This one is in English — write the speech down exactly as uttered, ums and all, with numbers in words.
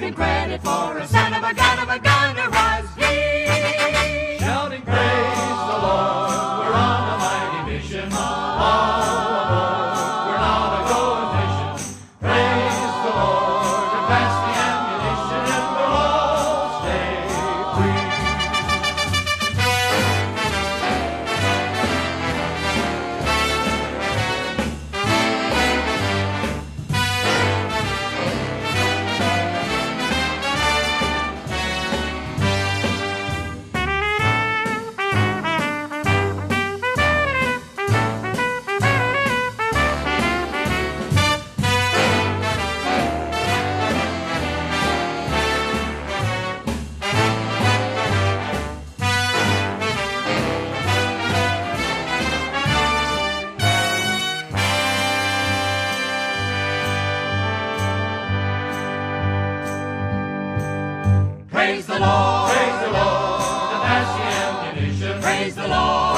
taken credit for a son of a gun of a gunner was he. Shouting praise the Lord, we're on a mighty mission. All aboard, we're not a going nation. Praise the Lord and pass the ammunition, and we'll all stay free. Praise the Lord, Praise the Lord and pass the ammunition. praise the Lord.